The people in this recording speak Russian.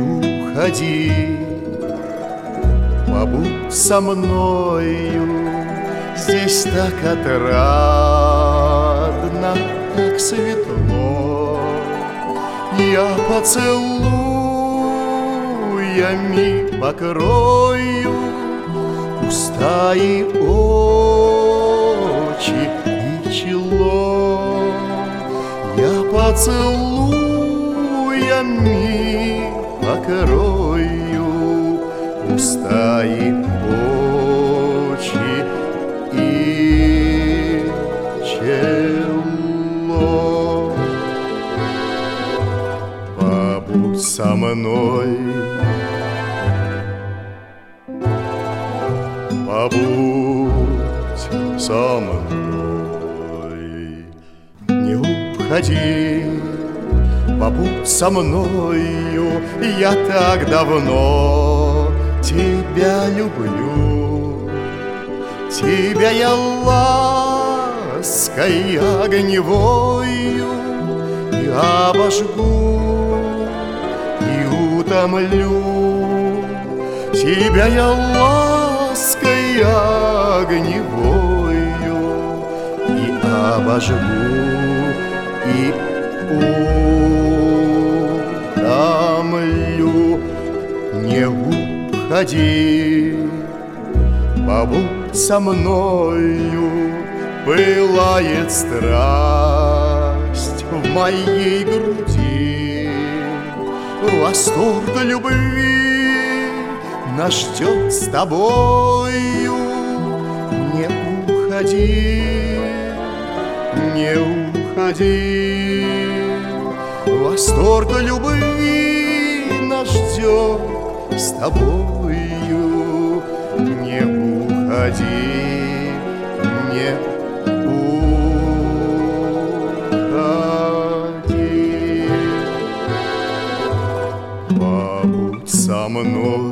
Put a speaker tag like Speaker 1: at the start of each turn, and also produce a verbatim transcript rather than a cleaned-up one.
Speaker 1: уходи, побудь со мною. Здесь так отрадно, так светло. Я поцелуями покрою уста и очи и чело. Я поцелуями покрою уста и очи и чело. Побудь со мной, побудь со мной, не уходи, побудь со мною. Я так давно тебя люблю, тебя я лаской огневою и обожгу, и утомлю. Тебя я лаской огневою и обожгу, и утомлю. Не уходи, побудь со мною. Пылает страсть в моей груди, восторг любви нас ждет с тобою. Не уходи, не уходи, восторг любви нас ждет с тобою. Не уходи, не уходи, побудь со мной.